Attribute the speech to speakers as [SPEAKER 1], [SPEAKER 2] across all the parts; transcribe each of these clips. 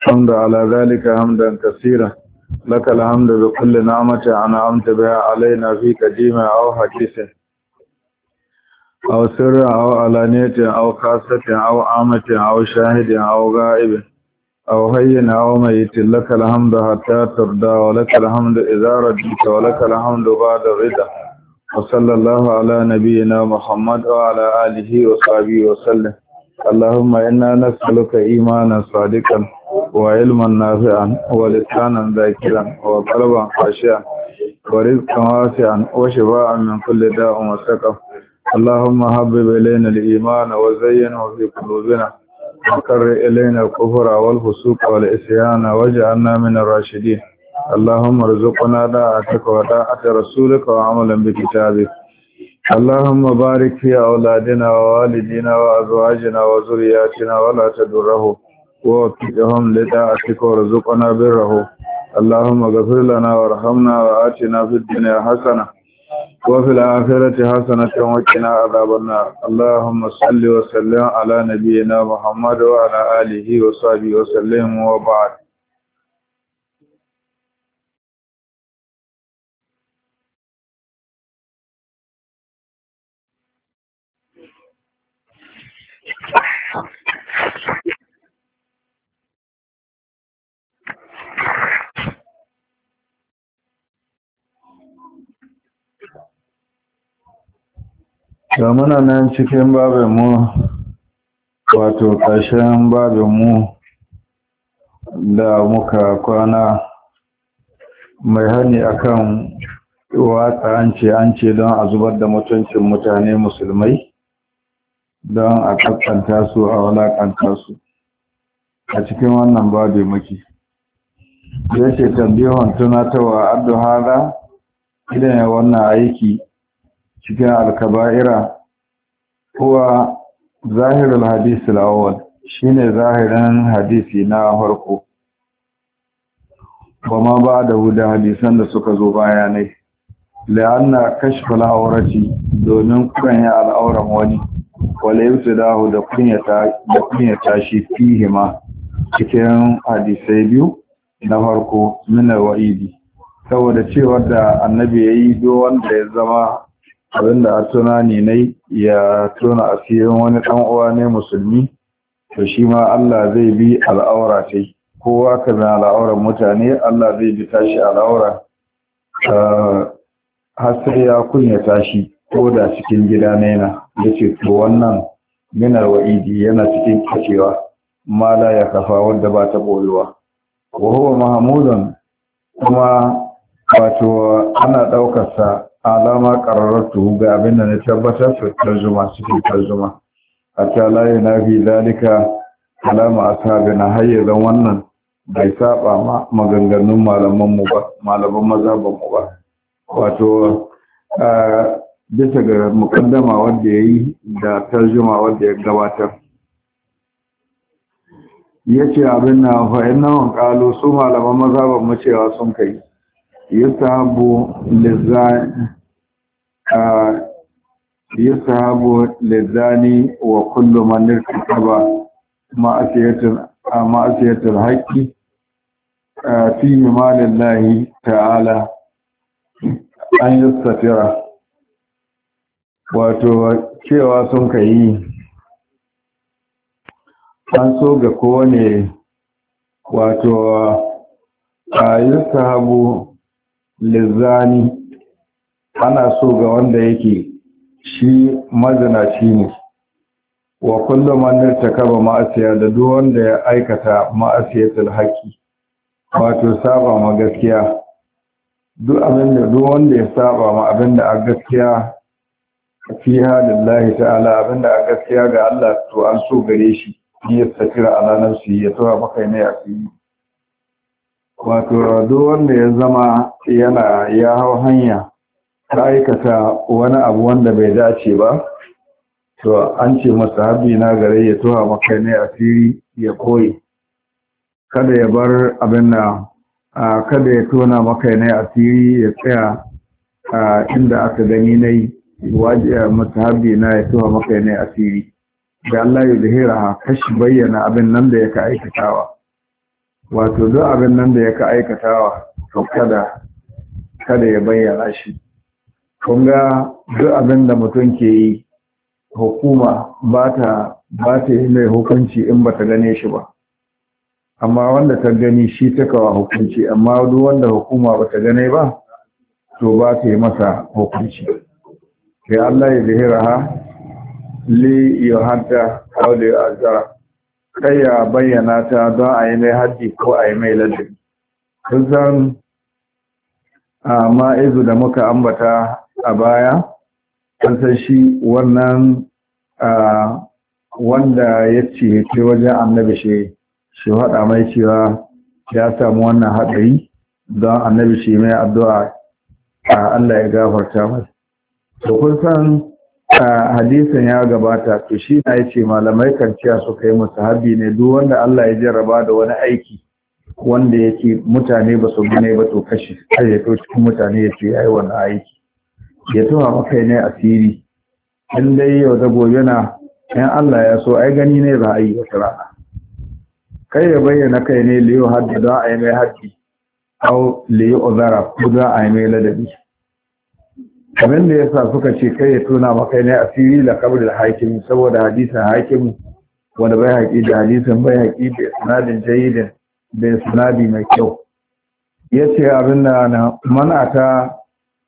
[SPEAKER 1] الحمد على ذلك حمدا كثيرا لك الحمد بكل نعمة أنعمت بها علينا في قديم أو حديث أو سر أو علانية أو خاصة أو عامة أو شاهد أو غائب أو هين أو ميت لك الحمد حتى ترضى ولك الحمد إذا رضيت ولك الحمد بعد الرضا وصلى الله على نبينا محمد وعلى آله وصحبه وسلم. اللهم إنا نسألك إيمانا صادقا وعلما نافعا ولسانا ذاكرا وقلبا خاشعا ورزقا واسعا وشفاء من كل داء وسقم. اللهم حبب إلينا الإيمان وزينه في قلوبنا وكرر إلينا الكفر والفسوق والعصيان واجعلنا من الراشدين. اللهم ارزقنا طاعتك وطاعة رسولك وعملا بكتابك. اللهم بارك في أولادنا ووالدينا وأزواجنا وذرياتنا ولا تضرهم ووفقهم لطاعتك وارزقنا بره. اللهم اغفر لنا وارحمنا وآتنا في الدنيا حسنة وفي الآخرة حسنة وقنا عذاب النار. اللهم صل وسلم على نبينا محمد وعلى آله وصحبه وسلم وبعد. da muna nan cikin babinmu wato ƙarshen babinmu da muka kwana mai hani akan watsa an ce don a zubar da mutuncin mutane musulmai don a kaskanta su a walakanta su a cikin wannan babi muke. Ya ce tambihon tunatarwa addu hada idan ya wannan aiki cikin alkaba'ira kuwa zahirul hadisi al-awwal shine zahirin hadisi na farko kuma ba da hadisan da suka zo bayanai la'anna kashful awrati domin kunya al'auran wani wala yubtadahu da kunyata shi fihima cikin hadisai biyu na farko min al-wa'idi saboda cewa da annabi yayi do wanda ya zama abinda a tunani ne ya tona asirin wani ɗan uwa ne musulmi to shi ma Allah zai bi al'aura ce kowa ka zan al'auran mutane Allah zai bi tashi al'aura har sai ya kunya tashi ko da cikin gida ne na yace to wannan minar wa'idi yana cikin kacewa mala ya kafa wanda ba ta boyewa wa huwa mahmudun kuma wato ana daukar sa alama qararatu ga abin da na tabbatar su tarjuma cikin tarjuma hatta la yanafi zalika alama ashabina hayyan wannan bai saba ma maganganun malaman mu ba malaman mazhaban mu ba wato bisa ga mukaddama wanda yayi da tarjuma wanda ya gabatar yace abin na fa innahu qalu su malaman mazhaban mu cewa sun kai yusahabu lizani wa kullu man irtakaba ma'asiyatul haqqi fi malillahi ta'ala an yastafira wato cewa sun kai an so ga kowane wato yusahabu lizani ana so ga wanda yake shi mazinaci ne wa kullum man irtakaba ma'asiya da duk wanda ya aikata ma'asiyatul haqqi wato saba ma gaskiya duk wanda ya saba ma abinda a gaskiya fi halillahi ta'ala abinda a gaskiya ga Allah to an so gare shi ya safira ala nafsi ya tawa maka ne a fili wato duk wanda ya zama ya hau hanya ta aikata wani abu wanda bai dace ba to an ce masa habi na gare ya towa maka ne asiri ya koyi kada ya bar abin da kada ya tona maka ne asiri ya tsaya inda aka gani nai wajiya masa habi na ya towa maka ne asiri da Allah ya zahira kashi bayyana abin nan da yake aikatawa wato duk abin nan da ya ka aikatawa to kada ya bayyana shi. Kun ga duk abin da mutum ke yi hukuma ba ta yi mai hukunci in ba ta gane shi ba, amma wanda ta gani shi ta kawa hukunci, amma duk wanda hukuma ba ta gane ba to ba ta yi masa hukunci. Sai Allah ya zahira ha li yuhadda aw li azara, kai ya bayyana ta don a yi mai haddi ko a yi mai ladabi. Kun san ma'izu da muka ambata a baya, an san shi wannan wanda ya ce ke wajen annabi shi haɗa mai cewa ya samu wannan haɗari don annabi shi mai addu'a Allah ya gafarta mai. To kun san hadisin ya gabata, to shi na yace malamai kan ciya suka yi musahabi ne duk wanda Allah ya jarraba da wani aiki wanda yake mutane ba su gane ba to kashi sai ya to cikin mutane ya ce yayi wannan aiki, ya tuha maka ne asiri in dai yau da gobe na in Allah ya so ai gani ne za a yi wata rana. Kai ya bayyana kai ne liyo haddi don a yi mai haddi au liyo uzara ko don a yi mai ladabi. Abin da yasa suka ce kai ya tona maka ne asiri da kabar hakim, saboda hadisin hakim wanda bai haƙi da hadisin bai haƙi da sanadin jayyidin da sanadi mai kyau. Yace abin da na manata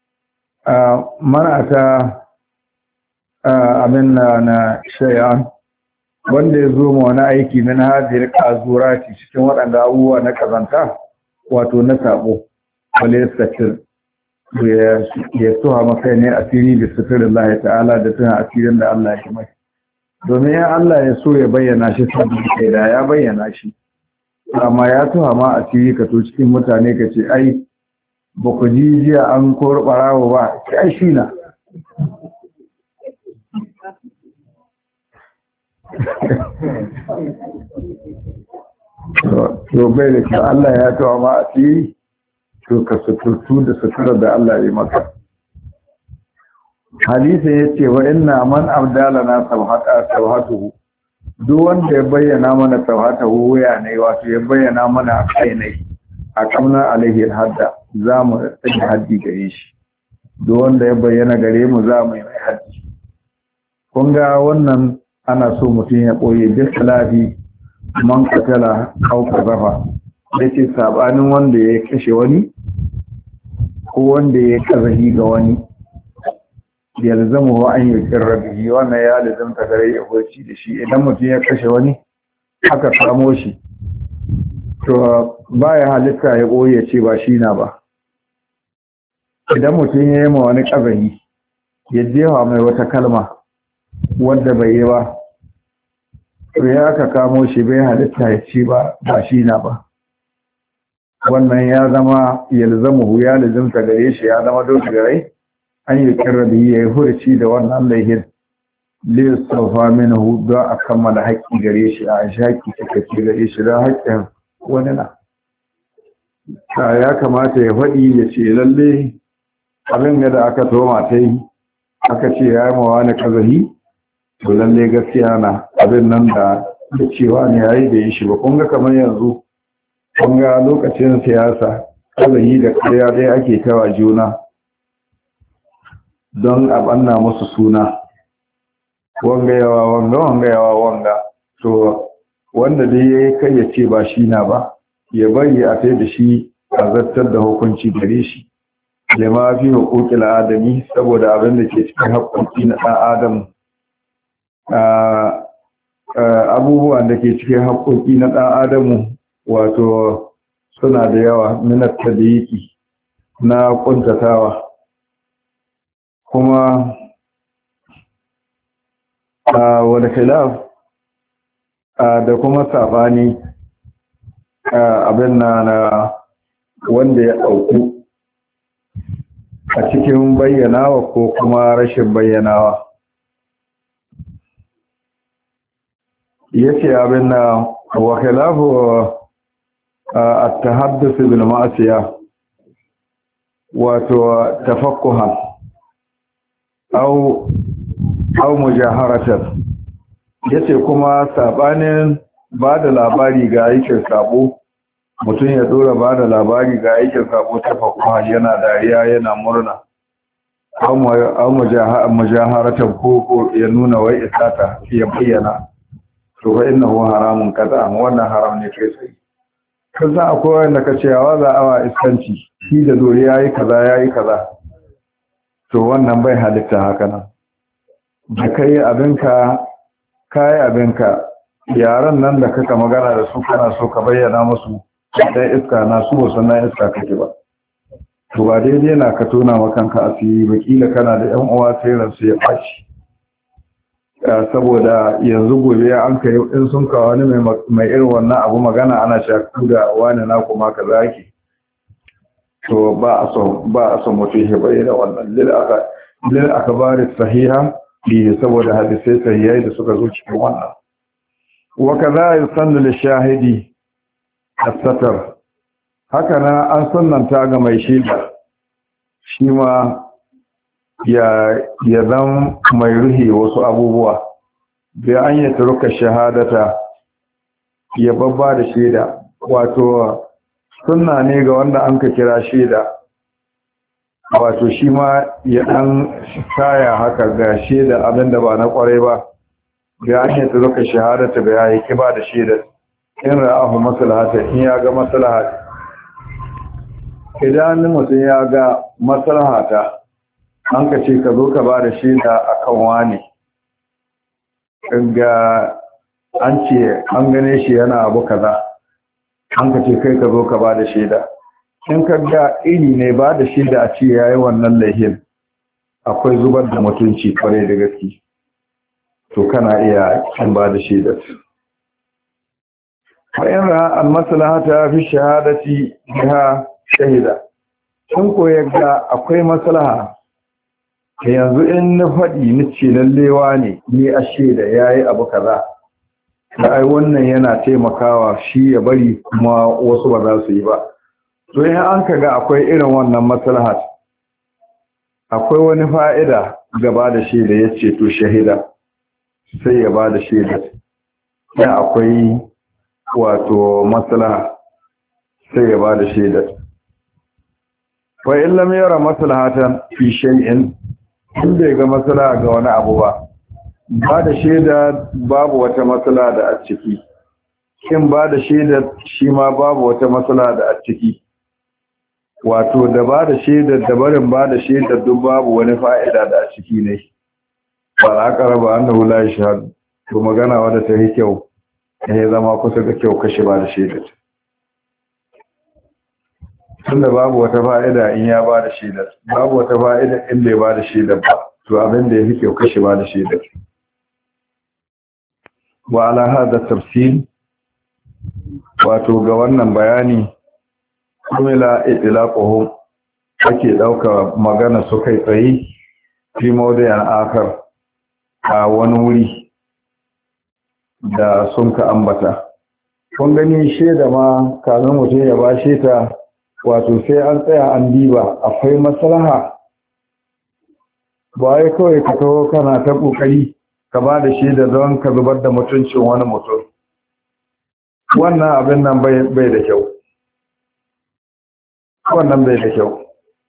[SPEAKER 1] abin na shay'an wanda ya zo ma wani aiki min hadir qazurati cikin waɗanda abubuwa na kazanta wato na sabo wale yastatir ya tuha maka ne asiri da sirrin Allah ta'ala da tuna asirin da Allah ya mai, domin ya Allah ya so ya bayyana shi sai da ya bayyana shi, amma ya tuha ma asiri ka to cikin mutane ka ce ai ba ku ji jiya an korbarawa ba, ai shi na to bai da kyau. Allah ya tuha ma asiri to ka suturtu da suturar da Allah ya maka. Hadisi ya ce wa inna man abdalana sauhatuhu, duk wanda ya bayyana mana sauhatuhu wuya ne, wato ya bayyana mana kai ne a kamna alaihi hadda, za mu tsaki haddi gare shi. Duk wanda ya bayyana gare mu za mu yi mai haddi. Kun ga wannan ana so mutum ya ɓoye duk salafi man katala au kazafa, da ce sabanin wanda ya kashe wani ko wanda ya kazahi ga wani, yalzamu wa an yukirra bihi, wannan ya lazimta gare ya hoci da shi. Idan mutum ya kashe wani aka samo shi to baya halitta ya boye ya ce ba shi na ba. Idan mutum ya yi ma wani kazahi ya jefa mai wata kalma wanda bai yi ba, to ya aka kamo shi bai halitta ya ce ba shi na ba. Wannan ya zama yalzamu ya lazimta gare shi, ya zama dole gare an yi kirrabi ya yi hurci da wannan laihin lissafa minahu don a kammala haƙƙi gare shi, a shaƙi cikakke gare shi don haƙƙin wani na. Ya kamata ya faɗi ya ce lalle abin da aka toma ta yi aka ce ya yi mawa na kazahi, to lalle gaskiya na abin nan da cewa ne ya yi da yi shi ba. Kun ga kamar yanzu, kun ga lokacin siyasa kazahi da ƙarya dai ake kawa juna don a banna musu suna, wanga yawa wanga, to wanda dai ya kai ya ce ba shi na ba, ya bari a tai da shi a zartar da hukunci gare shi, lima fi huquqil adami, saboda abin da ke cikin haƙƙoƙi na ɗan adam, abubuwan da ke cikin haƙƙoƙi na ɗan adamu wato suna da yawa, minat tadiki na kuntatawa, kuma wani khilaf da kuma sabani abin na wanda ya auku a cikin bayyanawa ko kuma rashin bayyanawa. Yace abin na wa khilafu at-tahadduth bil ma'siyah wato tafakkuhan au mujaharatan, yace kuma sabanin ba da labari ga aikin sabo mutum ya dora ba da labari ga aikin sabo ta fakuwa yana dariya yana murna an mujaharatan ko ya nuna wai isata ya bayyana to fa innahu haramun kaza wannan haram ne kai sai kaza akwai wanda ka ce wa za awa iskanci shi da dore yayi kaza to wannan bai halitta haka nan da kai abinka yaran nan da kaka magana da su kana so ka bayyana musu dan iska na su ba sannan iska kake ba to ba daidai na ka tona makanka asiri ba kila kana da yan uwa sai ransu ya faci saboda yanzu gobe an kai in sun kawo wani mai irin wannan abu magana ana shaku da wani na kuma ka zaki to ba a son mutum ya bayyana wannan lil akbari sahiha bi saboda hadisai sahihai da suka zo cikin wannan wa kaza yusannu lishahidi as-satar haka na an sunnanta ga mai shaida shi ma ya zan mai ruhi wasu abubuwa bai an yi turuka shahadata ya babba da shaida wato sunna ne ga wanda an ka kira shaida wato shi ma ya dan kaya haka ga shaida abinda ba na kwarai ba bai an yi turuka shahadata bai yi kiba da shaida in ra'ahu maslahata in ya ga maslahata idan mutum ya ga maslahata an ka ce ka zo ka ba da shaida a kan wani ga an ce an gane shi yana abu kaza an ka ce kai ka zo ka ba da shaida in ka ga iri ne ba da shaida a ce ya yi wannan laihin akwai zubar da mutunci kwarai da gaske to kana iya kin ba da shaidar bayan ra'an maslahata fi shahadati biha shahida sun koya ga akwai maslaha yanzu in na faɗi ni ce lallewa ne ni a shaida yayi abu kaza da ai wannan yana taimakawa shi ya bari kuma wasu ba za su yi ba to in an kaga akwai irin wannan maslaha akwai wani fa'ida gaba da shaida yace to shahida sai ya ba da shaida ya akwai wato maslaha sai ya ba da shaida wa in lam yara maslahatan fi shay'in in bai ga maslaha ga wani abu ba da shaida babu wata maslaha da a ciki kin ba da shaida shi ma babu wata maslaha da a ciki wato da ba da shaida da barin ba da shaida duk babu wani fa'ida da a ciki ne ba aqraba annahu la yashhad to magana wadda ta yi kyau ya zama kusa ga kyau kashe ba da shaida tunda babu wata fa'ida in ya ba da shaida babu wata fa'ida in bai ba da shaida ba to abin da ya fi kyau kashe ba da shaida wa ala hada tafsil wato ga wannan bayani kumila itlaquhum ake dauka magana su kai tsayi fi mawdi'an akhar a wani wuri da sun ka ambata kun gani shaida ma kamin mutum ya bashe ta wato sai an tsaya an diba akwai maslaha ba ya kawai ka kawo kana ta kokari ka ba da shaida don ka zubar da mutuncin wani mutum wannan abin nan bai da kyau wannan bai da kyau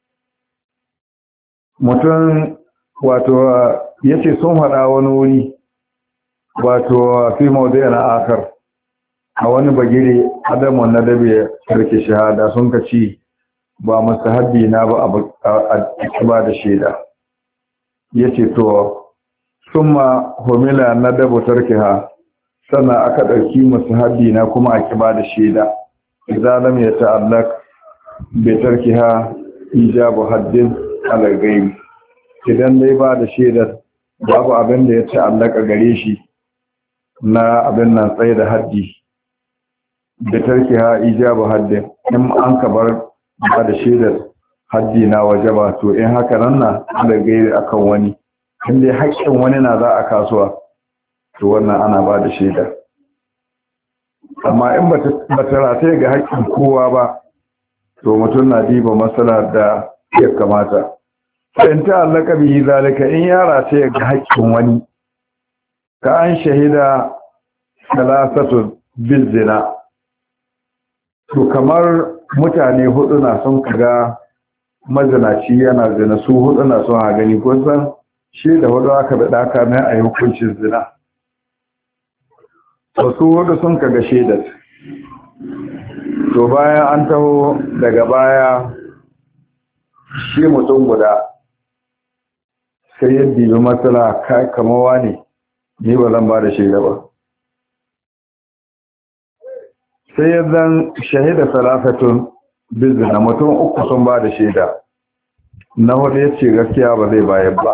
[SPEAKER 1] mutum wato yace sun hada wani wuri wato fi mawdu'in akar a wani bagire adamu na dabe sarki shahada sun ka ci ba mustahabbi na ba a ba da shaida yace to summa humila na dabu tarkiha sannan aka dauki mustahabbi na kuma a kiba da shaida idan lam ya ta'allaq bi tarkiha ijabu haddin ala ghaib idan dai ba da shaidar babu abin da ya ta'allaka gare shi na abin nan tsaye da haddi da tarkiha ijabu haddin in an ka bar ba da shaidar haddi na wajaba to in haka nan na da gairi akan wani in dai haƙƙin wani na za a kasuwa to wannan ana ba da shaida amma in ba ta rataye ga haƙƙin kowa ba to mutum na diba matsala da ya kamata in ta allaka bihi zalika in ya rataye ga haƙƙin wani ka an shahida salasatu bil zina to kamar mutane hudu na son kaga mazinaci yana zina, su hudu na son a gani, kun san shi da hudu aka da daka mai a yi hukuncin zina. To su hudu sun kaga shaidar, to bayan an taho daga baya shi mutum guda sai ya dibi matsala kamawa ne, ni ba zan ba da shaida ba. Sai ya zan shahida salafatun bizina, mutum uku sun ba da shaida, na hudu ya ce gaskiya ba zai bayar ba.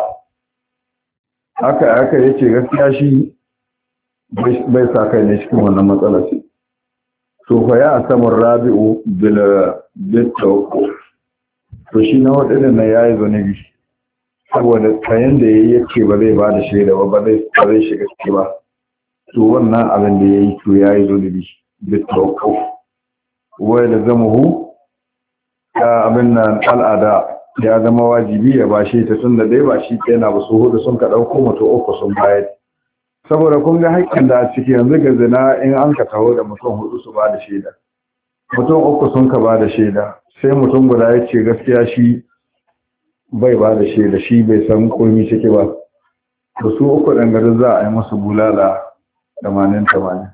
[SPEAKER 1] Haka ya ce gaskiya shi bai sa kai ne cikin wannan matsala ce. To fa ya asamar rabi'u bil tawqu, to shi na hudu din nan yayi zunubi saboda kayan da yayi yace ba zai ba da shaida ba, ba zai shiga ciki ba. To wannan abin da yayi to yayi zunubi bil tawqu. Wai da zamuhu abin nan al'ada ya zama wajibi ya bashe ta, tunda dai ba shi kenan ba, su hudu sun ka dauko mutu uku sun bayar. Saboda kun ga haƙƙin da a ciki yanzu ga zina in an ka taho da mutum hudu su ba da shaida, mutum uku sun ka ba da shaida, sai mutum guda ya ce gaskiya shi bai ba da shaida, shi bai san komi ciki ba, da su uku ɗan gari za a yi musu bulala 80-80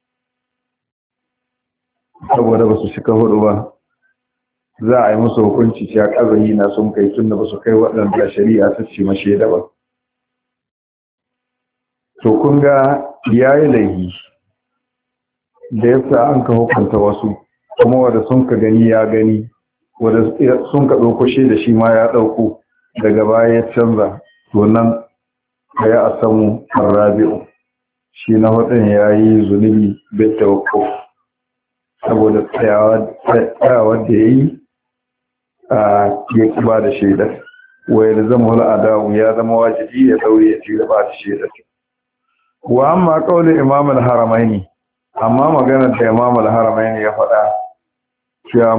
[SPEAKER 1] saboda ba su shika hudu ba, za a yi musu hukunci cewa ƙazari na sun kai tun da ba su kai waɗanda shari'a ta ce ma shaida ba. To kun ga yayi laihi da yasa an ka hukunta wasu, kuma wanda sun ka gani ya gani, wanda sun ka ɗauko shi da shi ma ya ɗauko, daga baya ya canza, to nan ya asamu arrabi'u, shi na hudun ya yi zunubi bai tawakkuf saboda tsayawa da ya yi ya ki ba da shaidar. Wai da zama wani adawu ya zama wajibi ya daure ya ci da ba da shaidar. Wa amma qaulul imam al-haramaini, amma maganar da imam al-haramaini ya faɗa cewa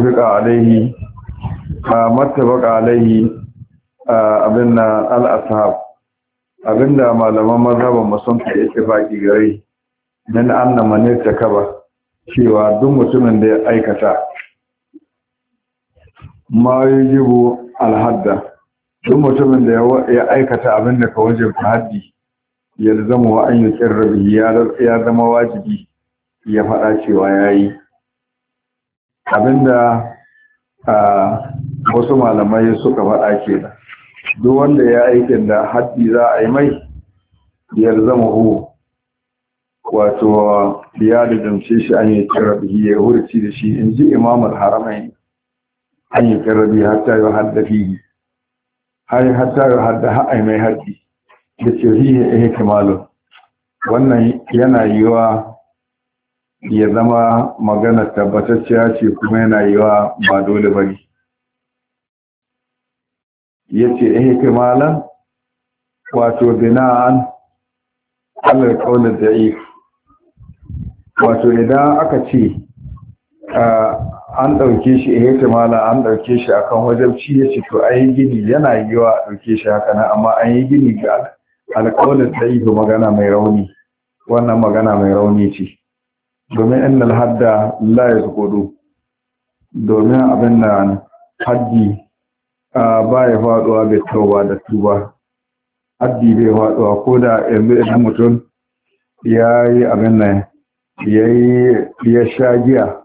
[SPEAKER 1] muttafaqa alaihi abinna al-ashab, abinda malaman mazhaban mu sun kai ittifaqi gare dan annama ne takaba, cewa duk mutumin da ya aikata ma yajibu al-hadda, duk mutumin da ya aikata abinda ka wajibta haddi, ya zama wa an yi kirrabi, ya zama wajibi ya faɗa cewa ya yi abinda wasu malamai suka faɗa ke da duk wanda ya aikin da haddi za a yi mai, ya zama hu wato ya dudumce shi an yi kirrabi, ya hurci da shi, in ji imamul haramai, an yi kirrabi hatta yi hadda fiye, hatta yi hadda ha'ai mai haddi da ce fiye ihtimalun, wannan yana yiwa ya zama magana tabbatacciya ce, kuma yana yiwa ba dole bane. Yace ihtimalan wato bina'an alal qawl da'if, wato idan aka ce an ɗauke shi ihtimala, an ɗauke shi akan wajabci, yace to ai gini yana yiwa a ɗauke shi haka nan, amma an yi gini ga alƙawalin ɗaifu magana mai rauni, wannan magana mai rauni ce, domin innal hadda la yazqudu, domin abin da haddi ba ya faɗuwa bai tauba da tuba, haddi bai faɗuwa ko da yanzu idan mutum ya yi abin nan ya sha giya,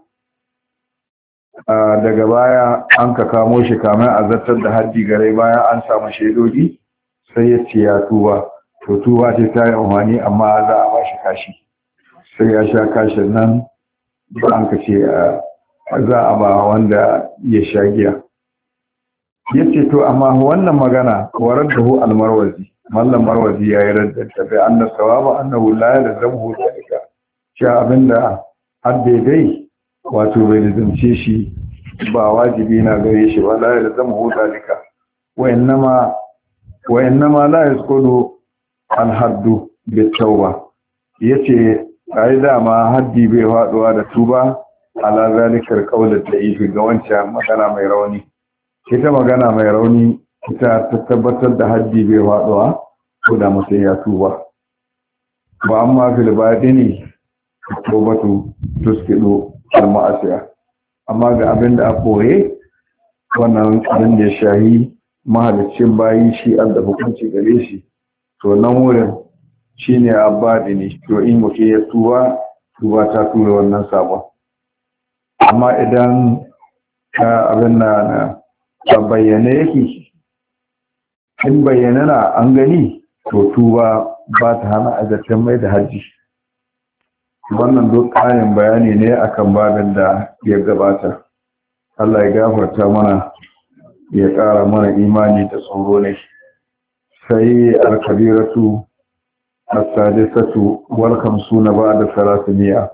[SPEAKER 1] daga baya an ka kamo shi kamar a zartar da haddi gare, bayan an samu shaidodi sai ya ce ya tuba, to tuba ce ta yi amfani, amma za a bashi kashi, sai ya sha kashin nan ba an ka ce za a ba wanda ya sha giya. Ya ce to amma wannan magana warar da hu almarwazi, mallam marwazi ya yi raddanta bai an da sawaba annahu la yalzamu dalika, cewa abinda har daidai wato bai lazimce shi, ba wajibi na gare shi ba, la yalzamu dalika, wa innama la yasqudu al-haddu bit-tauba, yace ai dama haddi bai faduwa da tuba ala zalikar qawlat da'if, ga wancan magana mai rauni. Ita magana mai rauni ita ta tabbatar da haddi bai faduwa ko da mutum ya tuba. Ba amma fil badini tawbatu tusqidu al-ma'asiya, amma ga abin da a ɓoye wannan abin da ya shahi mahalicin bayi shi an da hukunci gare shi to nan wurin shi ne abadi ne to in mutum ya tuba ta tura wannan sabon amma idan abin na bayyane yake in bayyana na an gani to tuba ba ta hana azartan mai da hajji wannan duk ƙarin bayani ne akan babin da ya gabata Allah ya gafarta mana ya ƙara mana imani da tsoro ne sai al-kabiratu as-sadisatu wal khamsuna ba'da 300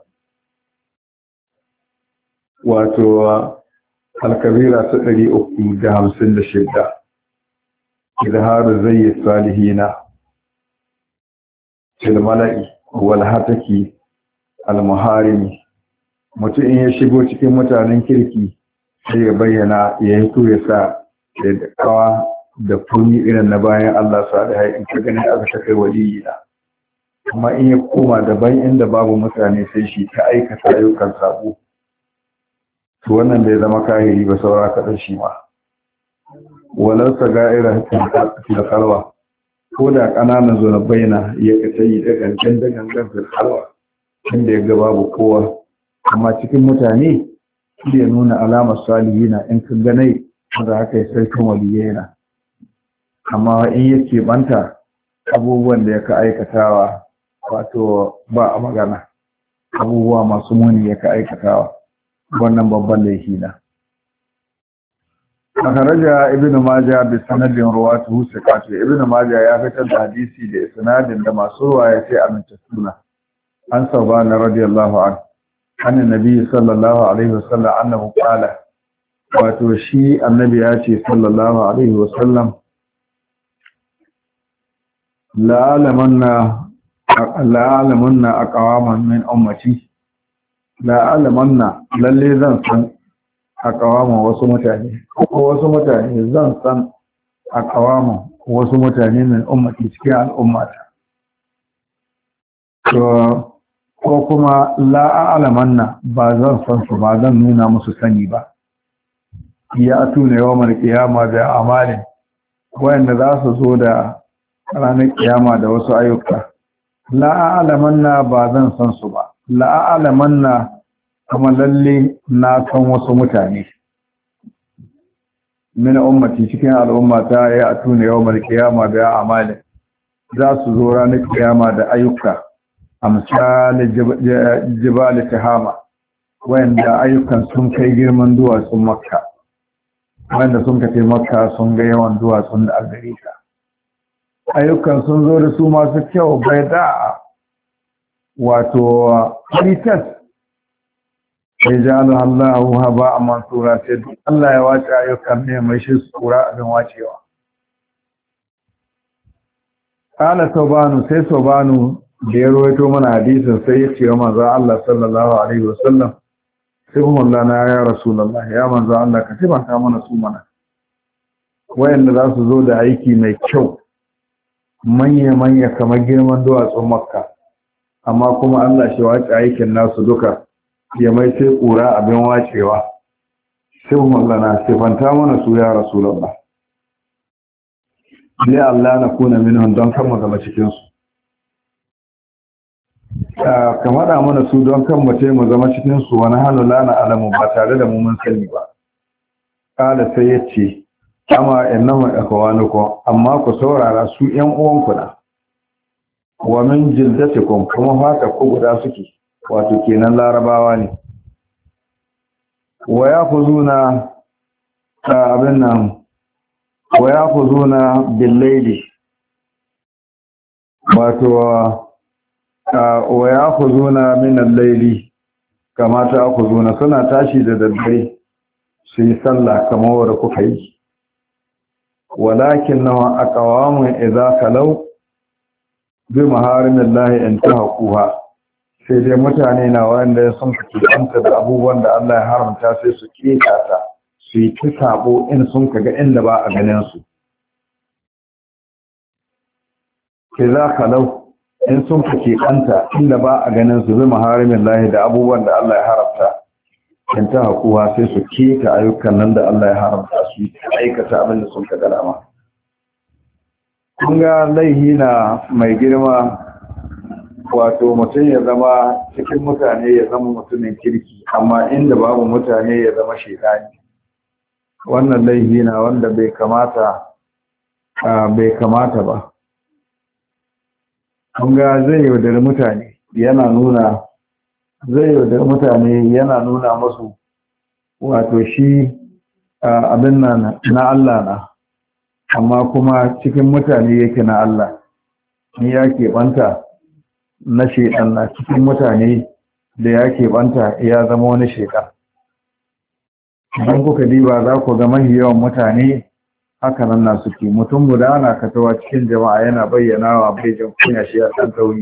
[SPEAKER 1] wato al-kabira ta 356 izharu zayyi salihina fil mala'i wal hataki al-muharimi mutum in ya shigo cikin mutanen kirki sai ya bayyana ya hito ya sa da kawa da kuni irin na bayan Allah salihai in ka gani aka ta kai waliyina amma in ya koma daban inda babu mutane sai shi ta aikata ayyukan sabo to wannan bai zama kahiri ba saura kaɗan shi ma walar saga'ira da kalwa ko da ƙananan zunubai na ya ka yi da gangan fil halwa inda ya ga babu kowa amma cikin mutane shi ya nuna alamar salihina in ka ganai wanda haka ya sarkin waliyena amma in ya keɓanta abubuwan da ya ka aikatawa wato ba a magana abubuwa masu muni ya ka aikatawa wannan babban laifi na a karaja ibn majah bi sanadin ruwatu sikatu ibn majah ya fitar da hadisi da sanadin da masu ruwa ya ce amintattuna an sabana radiyallahu anhu annabi sallallahu alaihi wasallam annahu qala wato shi annabi ya ce sallallahu alaihi wasallam la'alamanna aqwaman min ummati la'alamanna lalle zan san aqwaman wasu mutane ko wasu mutane zan san aqwaman wasu mutane min ummati cikin al'ummata to ko kuma la'alamanna ba zan san su ba zan nuna musu sani ba ya tuna yawmal qiyama da amalin wanda za su zo da ranar kiyama da wasu ayyuka la'alamanna ba zan san su ba la'alamanna kuma lalle na san wasu mutane min ummati cikin al'ummata ya tuna yawmal qiyama da amalin za su zo ranar kiyama da ayyuka amsal jibal tahama wanda ayyukan sun kai girman duwatsun makka wanda sun kace makka sun ga yawan duwatsun da algarika ayyukan sun zo da su masu kyau bai da wato haritas sai jalu Allahu haba a mansura sai Allah ya wace ayyukan ne mai shi su kura abin wacewa kana sobanu sai sobanu da ya rawaito mana hadisin sai ya ce wa manzo Allah sallallahu alaihi wasallam sai kuma lana ya rasulullah ya manzo Allah ka taimaka mana su mana wayanda za su zo da aiki mai kyau manya kamar girman duwatsun makka amma kuma Allah shi wace aikin nasu duka ya mai sai kura abin wacewa sai kuma lana sifanta mana su ya rasulullah ne Allah na kuna minhum don kan mu zama cikin su ka faɗa mana su don kan mace mu zama cikin su wani hannu lana alamu ba tare da mu mun sani ba kala sai ya ce amma innahu ikhwanukum amma ku saurara su ƴan uwanku na wa min jildatikum kuma haka ku guda suke wato kenan larabawa ne wa yafuzuna abin nan wa yafuzuna bil layli wato wa ya'khuzuna min al-layli kama ta'khuzuna suna tashi da daddare su yi sallah kamar wanda kuka yi walakinnahu aqwamun idza kalau bi maharimillahi intahaquha sai dai mutane na wanda sun kanta da abubuwan da Allah ya haramta sai su kekata su yi ta sabo in sun kaga inda ba a ganin su idza kalau in sun fice kanta inda ba a ganin su bi maharimin lahi da abubuwan da Allah ya haramta in ta hakuwa sai su keta ayyukan nan da Allah ya haramta su aikata abin da sun ka dama. Kun ga laihi na mai girma, wato mutum ya zama cikin mutane ya zama mutumin kirki, amma inda babu mutane ya zama shaidani. Wannan laihi na wanda bai kamata ba. Kun ga zai yaudari mutane yana nuna musu wato shi abin nan na Allah na, amma kuma cikin mutane yake na Allah. Ni ya keɓanta na shaiɗan na cikin mutane da ya keɓanta ya zama wani shaiɗan. Idan kuka diba za ku ga mahi yawan mutane haka nan na suke. Mutum guda ana katawa cikin jama'a yana bayyanawa bai jan kunya shi a ɗan tauri.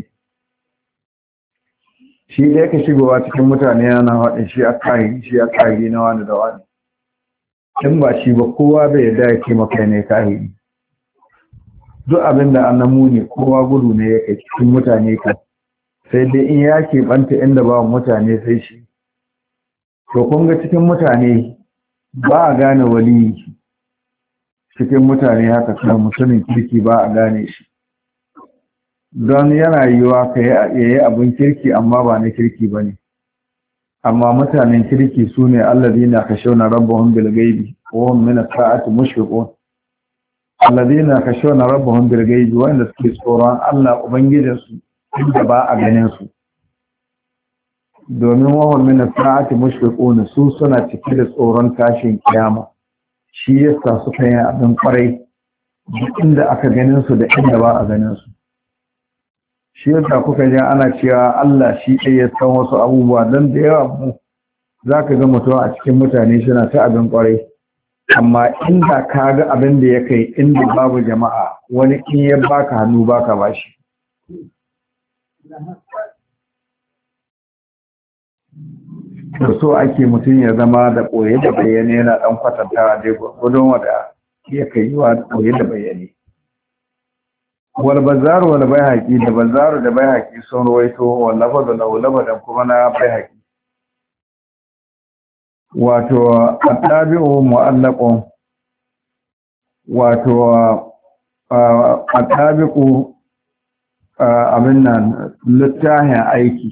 [SPEAKER 1] Shi da yake shigowa cikin mutane yana haɗin shi a kahiri na wani da wani. In ba shi ba kowa bai yarda ya ce maka ne kahiri. Duk abin da an muni kowa gudu ne ya kai cikin mutane kan. Sai dai in ya keɓanta inda ba mutane sai shi. To kun ga cikin mutane ba a gane waliyi. Cikin mutane haka kan mutumin kirki ba a gane shi. Don yana yiwuwa ka yi abin kirki amma ba na kirki ba ne. Amma mutanen kirki su ne alladina khashawna rabbahum bil ghaibi wa hum min as-sa'ati mushfiqun. Alladina khashawna rabbahum bil ghaibi, wanda suke tsoron Allah ubangijinsu inda ba a ganin su. Domin wa hum min as-sa'ati mushfiqun, su suna cike da tsoron tashin kiyama. Shi yasa suka yi abin kwarai duk inda aka ganin su da inda ba a ganin su. Shi yasa kuka ji ana cewa Allah shi ɗaya ya san wasu abubuwa, don da yawa mu za ka ga mutum a cikin mutane suna ta abin kwarai, amma inda ka ga abin da ya kai inda babu jama'a, wani in ya baka hannu baka bashi. Da so ake mutum ya zama da ɓoye da bayyane yana ɗan kwatantawa dai gudun wanda ya kai yiwa ɓoye da bayyane. Wal bazaru wal bayhaqi, da bazaru da bayhaqi sun rawaito wal lafadu lahu lafadan kuma na bayhaqi. Wato at-tabi'u mu'allaqun, wato at-tabi'u abin nan littafin aiki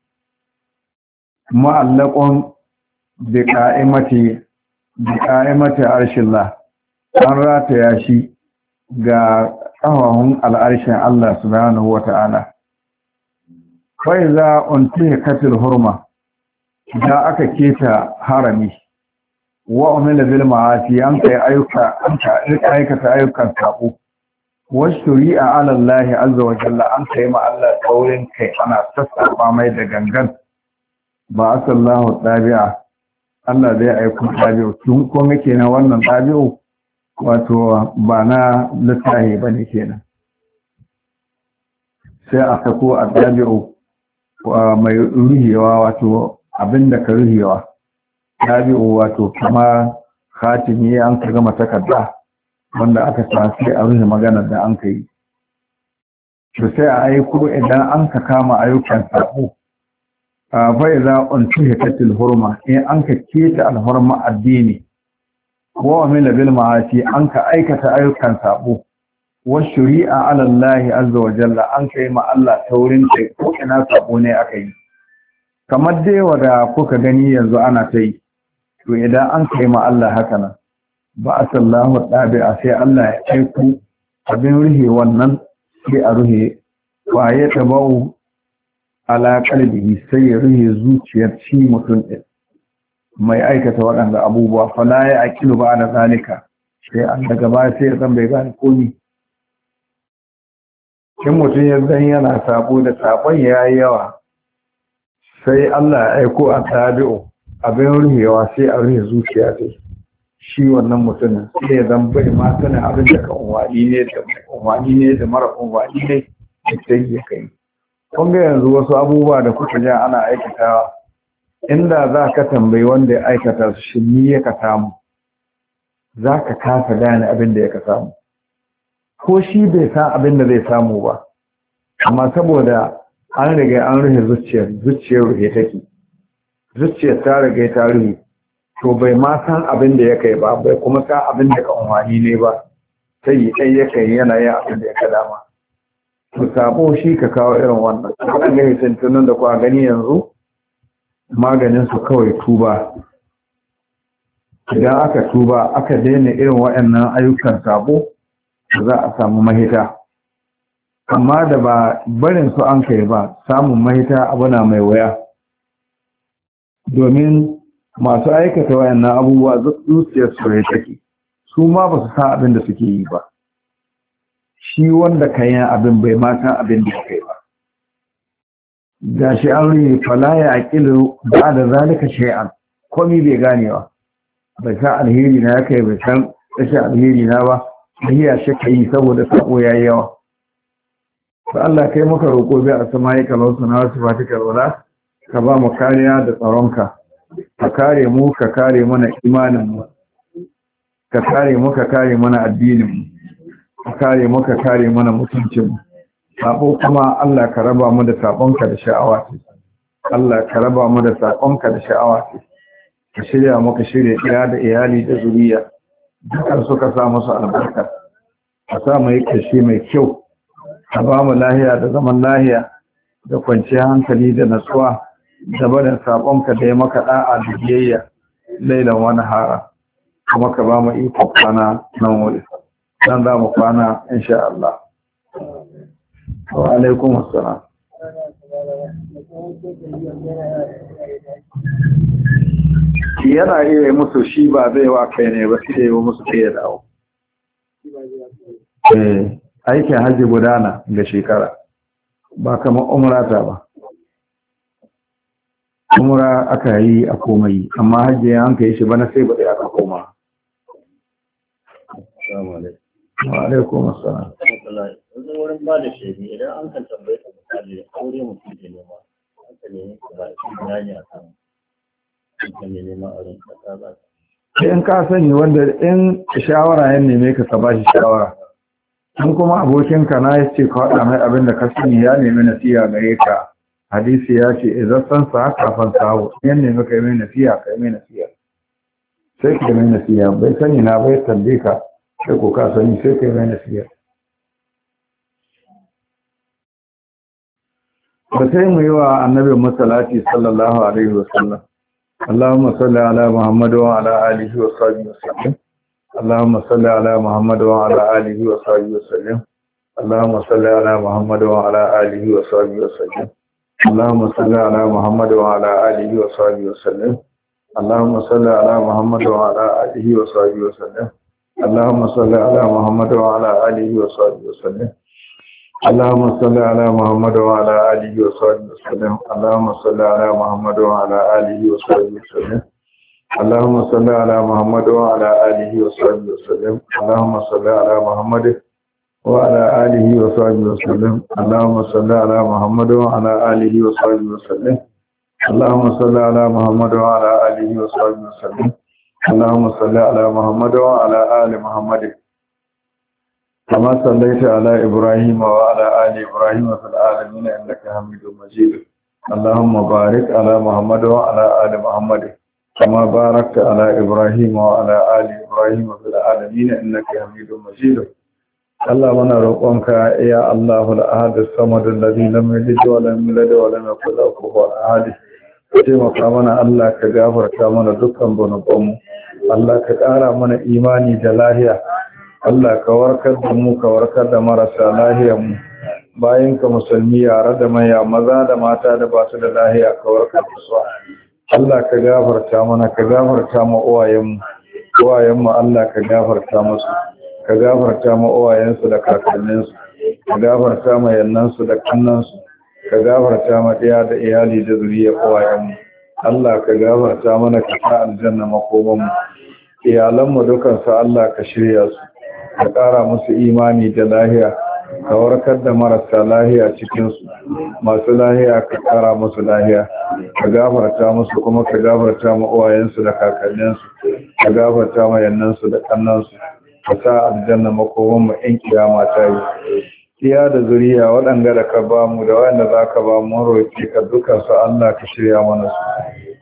[SPEAKER 1] mu'allaqun bi qa'imati arshillah, an rataya shi ga ƙahahun al'arshen Allah subhanahu wa ta'ala. Wai za untihe katil hurma, da aka keta harami, wa umila bil ma'asi, an aikata ayyukan sabo, wasu shuri'a ala Allah azza wa jalla, an kai ma Allah taurin kai ana sassafa mai da gangan. Ba asallahu ɗabi'a, Allah zai aiko ɗabi'u, tun kuma kenan wannan ɗabi'u wato ba na littahi ba ne kenan. Sai a sako a ɗabi'u mai ruhewa, wato abinda ka ruhewa. Ɗabi'u wato kama khatimi an ka gama takarda wanda aka sai a ruhe maganar da an ka yi. To sai a aiko idan an ka kama ayyukan sabo. Bai za untuhe katil hurma, in an ka keta alhurma addini, wa amila bil ma'asi, an ka aikata ayyukan sabo, wa shuri'a ala Allah azza wa jalla, an kai ma Allah taurin kai ko ina sabo ne aka yi. Kamar dai wanda kuka gani yanzu ana ta yi, to idan an kai ma Allah haka nan, ba asallahu ɗabi'a, sai Allah ya aiko abin ruhe wannan sai a ruhe, wa ya tabau ala qalbihi, sai ya ruhe zuciyar shi mutum ɗin mai aikata waɗanda abubuwa. Fala ya aqilu ba da zalika, sai an daga baya sai ya san bai gane komi. In mutum ya zan yana sabo da sabon ya yi yawa, sai Allah ya aiko a tabi'u abin ruhewa, sai a ruhe zuciya ta shi wannan mutumin, sai ya zan bai ma sanin abin da ka unwani ne da mara unwani ne da sai ya kai. Kun ga yanzu wasu abubuwa da kuka ja ana aikatawa, inda za ka tambayi wanda ya aikata su shi ni ya ka samu, za ka kasa gane abin da ya ka samu, ko shi bai san abin da zai samu ba, amma saboda an riga an rufe zuciyar rufe take, zuciyar ta rage ta rufe to bai ma san abin da ya kai ba bai kuma san abin da ka umarni ne ba sai yi ɗai ya kai yana yin abin da ya ka dama to sabo shi ka kawo irin wannan kan gani tuntunan da kuwa gani yanzu maganin su kawai tuba idan aka tuba aka daina irin waɗannan ayyukan sabo za a samu mahita amma da ba barin su an kai ba samun mahita abu na mai waya domin masu aikata wayannan abubuwa zuciyar su rai take su ma ba su san abin da suke yi ba shi wanda kan yi abin bai ma san abin da kai ba ga shi an rini fala ya aqilu ba da zalika shay'an komai bai ganewa bai san alheri na kai bai san rashin alheri na ba hiya shi kai saboda sako yayi yawa to Allah kai muka roƙo bi a samai kalau sana wasu fatikar wala ka ba mu kariya da tsaronka ka kare mu ka kare mana imanin mu ka kare mu ka kare mana addinin mu ka kare mu ka kare mana mutuncin mu sabo kuma Allah ka raba mu da sabonka da sha'awa Allah ka raba mu da sabonka da sha'awa ka shirya mu ka shirya iya da iyali da zuriya dukkan suka sa musu albarka ka sa mu yi kashi mai kyau ka ba mu lahiya da zaman lahiya da kwanciyar hankali da natsuwa da barin sabonka da ya maka da'a da biyayya lailan wani hara kuma ka ba mu iko kwana nan wuri nan za mu kwana insha Allah wa alaikum assalam yana iya musu shi ba zai wa kai ne ba sai yi musu sai ya dawo aikin hajji gudana ga shekara ba kamar umrata ba umra aka yi a komai amma hajji an kai shi bana sai ba da aka koma wa alaikum assalam
[SPEAKER 2] yanzu wurin ba da shaidu idan an kan tambaye ka misali aure mutum ke nema haka ne ba shi bayani a kan mutum ne nema auren kasa ba
[SPEAKER 1] in ka sani wanda in shawara ya neme ka ba shi shawara in kuma abokinka na ya ce ka faɗa mai abin da ka sani ya nemi nasiha gare ka hadisi ya ce idan san sa kafan sawo yan nemi kai mai nasiha kai mai nasiha sai kai mai nasiha bai sani na bai tambaye ka sai ko ka sani sai kai mai nasiha ba sai mu yi wa annabi musallati sallallahu alaihi wasallam اللهم صل على محمد وعلى آله وصحبه وسلم اللهم صل على محمد وعلى آله وصحبه وسلم اللهم صل على محمد وعلى آله وصحبه وسلم اللهم صل على محمد وعلى آله وصحبه وسلم اللهم صل على محمد وعلى آله وصحبه وسلم اللهم صل على محمد وعلى آله وصحبه وسلم اللهم صل على محمد وعلى آله وصحبه وسلم اللهم صل على محمد وعلى آله وصحبه وسلم اللهم صل على محمد وعلى آله وصحبه وسلم اللهم صل على محمد وعلى آله وصحبه وسلم اللهم صل على محمد وعلى آله وصحبه وسلم اللهم صل على محمد وعلى آله وصحبه وسلم اللهم صل على محمد وعلى آل محمد كما صليت على إبراهيم وعلى آل إبراهيم في العالمين إنك حميد مجيد اللهم بارك على محمد وعلى آل محمد كما باركت على إبراهيم وعلى آل إبراهيم في العالمين إنك حميد مجيد اللهم نروقك يا الله الأحد الصمد الذي لم يلد ولم يولد ولم يكن له كفوا أحد taimaka mana Allah ka gafarta mana dukkan zunubanmu Allah ka ƙara mana imani da lahiya Allah ka warkar da mu ka warkar da marasa lahiyar mu bayan ka musulmi yare da maya maza da mata da ba su da lahiya ka warkar da su Allah ka gafarta mana ka gafarta ma uwayen mu Allah ka gafarta musu ka gafarta ma uwayensu da kakanninsu ka gafarta ma yannansu da kannansu ka gafarta ma ɗaya da iyali da zuriya uwayen mu Allah ka gafarta mana ka sa aljanna makoman mu iyalan mu dukan su Allah ka shirya su ka ƙara musu imani da lahiya ka warkar da marasa lahiya cikinsu masu lahiya ka ƙara musu lahiya ka gafarta musu kuma ka gafarta ma uwayensu da kakanninsu ka gafarta ma yannansu da kannansu ka sa aljanna makoman mu in kiyama ta yi iya da zuriya waɗanda da ka ba mu da wanda za ka ba mu roƙi ka duka su Allah ka shirya mana su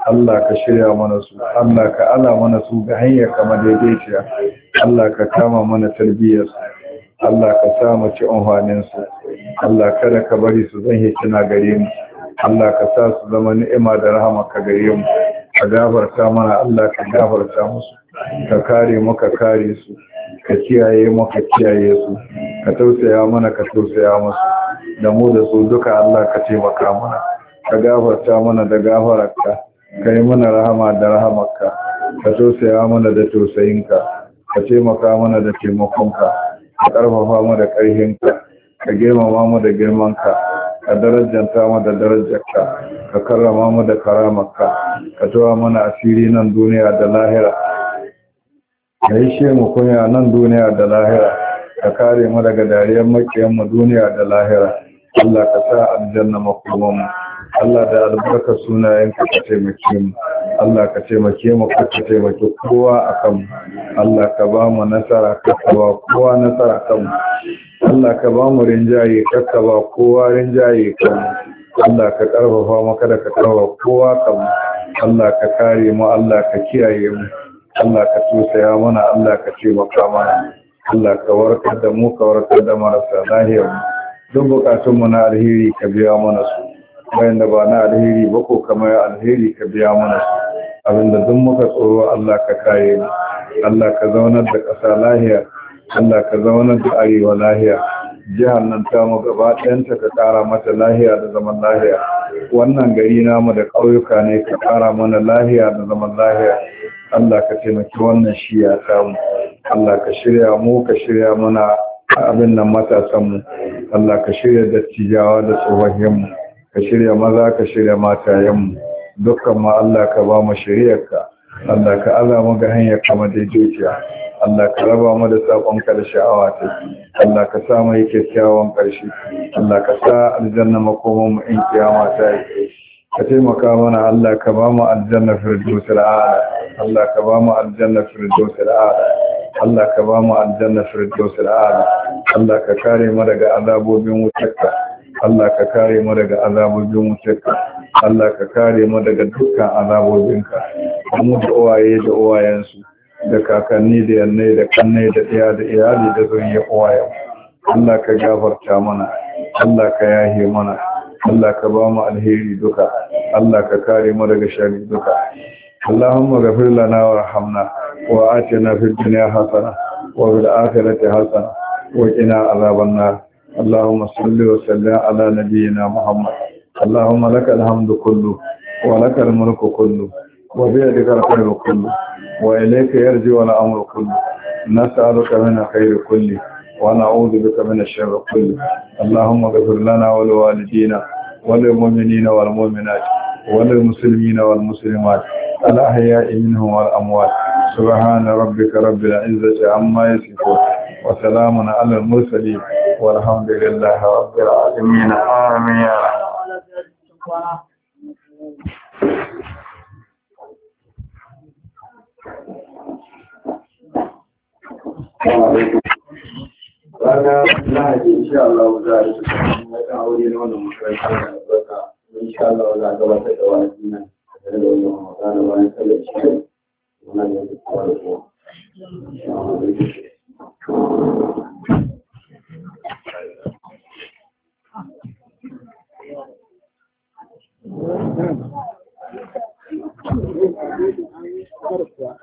[SPEAKER 1] Allah ka shirya mana su Allah ka ala mana su ga hanyar kama daidaiciya Allah ka kama mana tarbiyyar su Allah ka sa mu ci amfanin su Allah kada ka bari su zan hikina gare mu Allah ka sa su zama ni'ima da rahama ka gare mu ka gafarta mana Allah ka gafarta musu ka kare mu ka kare su ka kiyaye mu ka kiyaye su ka tausaya mana ka tausaya musu da mu da su duka Allah ka taimaka mana ka gafarta mana da gafararka ka yi mana rahama da rahamarka ka tausaya mana da tausayinka ka taimaka mana da taimakonka ka ƙarfafa mu da ƙarfinka ka girmama mu da girmanka ka darajanta mu da darajarka ka karrama mu da karamarka ka tawa mana asiri nan duniya da lahira ka yi she mu kunya nan duniya da lahira ka kare mu daga dariyar makiyan mu duniya da lahira Allah ka sa aljanna makoman mu Allah da albarka sunayenka ka taimake mu Allah ka taimake mu ka taimake kowa akan mu Allah ka ba mu nasara ka ba kowa nasara kan mu Allah ka ba mu rinjaye ka ba kowa rinjaye kan mu Allah ka karfafa mu kada ka karfafa kowa kan mu Allah ka kare mu Allah ka kiyaye mu Allah ka tusaya mana Allah ka taimaka mana Allah ka warkar da mu ka warkar da marasa lahiyar mu duk bukatun mu na alheri ka biya mana su bayan da ba na alheri ba ko kamar alheri ka biya mana su abinda duk muka tsoro Allah ka kare mu Allah ka zaunar da ƙasa lahiya Allah ka zaunar da arewa lahiya jihar nan ta mu gaba ɗayanta ka ƙara mata lahiya da zaman lahiya wannan gari namu da ƙauyuka ne ka ƙara mana lahiya da zaman lahiya Allah ka taimaki wannan shiya samu Allah ka shirya mu ka shirya mana abin nan matasanmu Allah ka shirya dattijawa da tsohonmu ka shirya maza ka shirya matayenmu dukkan ma Allah ka ba mu shiriyarka Allah ka aza mu ga hanyar kama daidaiciya Allah ka raba mu da sabonka da sha'awa ta Allah ka sa mu kyakkyawan ƙarshe Allah ka sa aljanna makoman mu in kiyama ta yi ka taimaka mana Allah ka ba mu aljanna firdausul a'la Allah ka ba mu aljanna firdausul a'la Allah ka ba mu aljanna firdausul a'la Allah ka kare mu daga azabobin wutarka Allah ka kare mu daga azabobin wutarka Allah ka kare mu daga dukkan azabobinka mu da uwaye da uwayensu da kakanni da yannai da kannai da ɗaya da iyali da zuriya uwayen Allah ka gafarta mana Allah ka yahe mana Allah ka ba mu alheri duka Allah ka kare mu daga sharri duka Allahumma ghfir lana warhamna wa atina fid dunya hasana wa fil akhirati hasana wa qina azaban nar Allahumma salli wa sallim ala nabiyyina Muhammad Allahumma lakal hamdu kullu wa lakal mulku kullu wa bi yadika al-khayru kullu wa ilayka yarji'u al-amru kullu nas'aluka min khayri kulli wa na'udhu bika min ash-sharri kulli Allahumma ghfir lana wa liwalidina wa lil mu'minina wal mu'minat wa lil muslimina wal muslimat al-ahya'i minhum wal amwat subhana rabbika rabbil izzati amma yasifun wa salamun ala al-mursalin walhamdulillahi rabbil alamin amin ya Rana Lahadi insha Allah za a yi wata aure na wannan makarantar da albarka insha Allah za a gabatar da wa'azi nan da wannan magana bayan sallar shi wannan da ke kowa da kowa. Thank you.